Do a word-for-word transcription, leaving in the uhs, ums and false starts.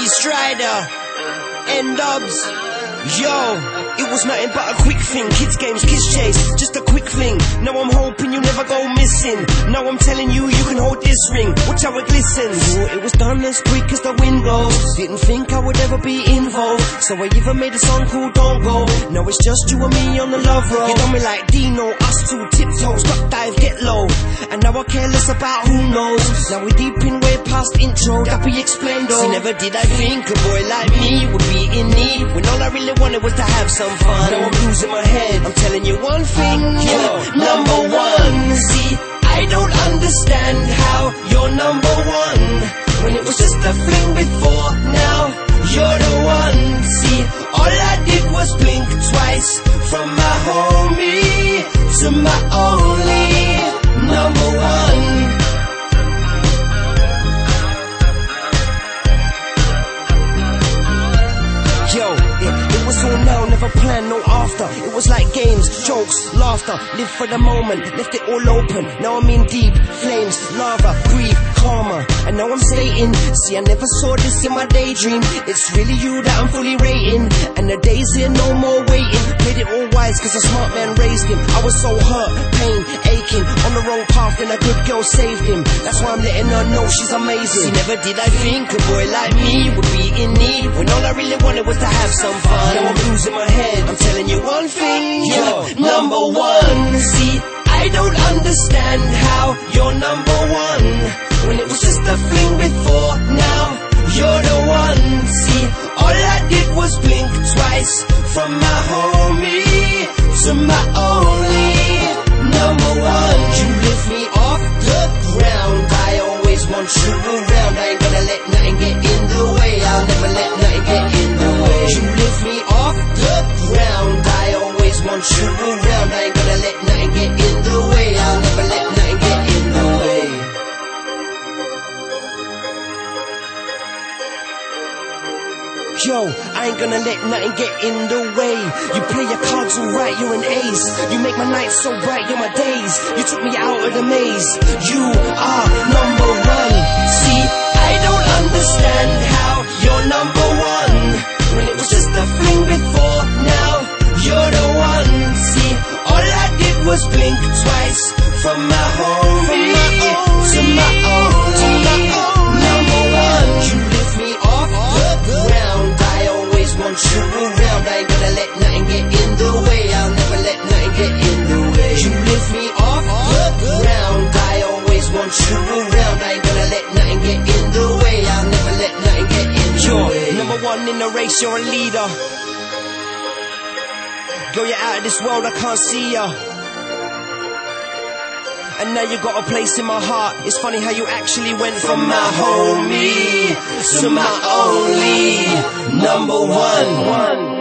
Strider, N-Dubs, yo. It was nothing but a quick thing, kids games, kids chase, just a quick fling. Now I'm hoping you never go missing. Now I'm telling you, you can hold this ring, watch how it glistens. Ooh, it was done as quick as the wind blows. Didn't think I would ever be involved, so I even made a song called Don't Go. Now it's just you and me on the love road. You done me like Dino, us two tiptoes, duck dive, get low. And now I care less about who knows. Now we're deep in way past intro, that we explained though. See, never did I think a boy like me would be in need, when all I really wanted was to have some fun. Now I'm losing my head, I'm telling you one thing, you're number one. See, I don't understand how you're number one, when it was just a fling before. Now you're the one. See, all I did was blink twice, from my homie to my only number one. Yo, it, it was all now, never planned, no after. It was like games, jokes, laughter. Live for the moment, left it all open. Now I'm in deep flames, lava, grief, karma. And now I'm stating, see, I never saw this in my daydream. It's really you that I'm fully rating, and the days here, no more waiting. Played it all wise, cause a smart man raised him. I was so hurt, pain, aching, on the wrong path, and a good girl saved him. That's why I'm letting her know she's amazing. See, never did I think a boy like me would be in need, when all I really wanted was to have some fun. Now I'm losing my head, I'm telling you one thing, you're number one. See, I don't understand how you're number one, when it was just a fling before. Now you're the one. See, all I did was blink twice, from my homie to my only number one. You lift me off the ground, I always want you around. I ain't gonna let nothing get in the way, I'll never let nothing get in the way. You lift me off the ground, I always want you around. I ain't gonna let nothing get in the way, I'll never let nothing get in the way. Yo, I ain't gonna let nothing get in the way. You play your cards alright, you're an ace. You make my nights so bright, you're my days. You took me out of the maze. You are number one. See, I don't understand how you're number one, when it was just a fling before. Now you're the one. See, all I did was blink twice, from my homie to my only number one. You lift me off the ground, I always want you around. I ain't gonna let nothing get in the way, I'll never let nothing get in the way. You lift me off the ground, I always want you around. I ain't gonna let nothing get in the way, I'll never let nothing get in the you're way. Number one in the race, you're a leader. Girl, you're out of this world, I can't see ya. And now you got a place in my heart. It's funny how you actually went from my homie to my only number one.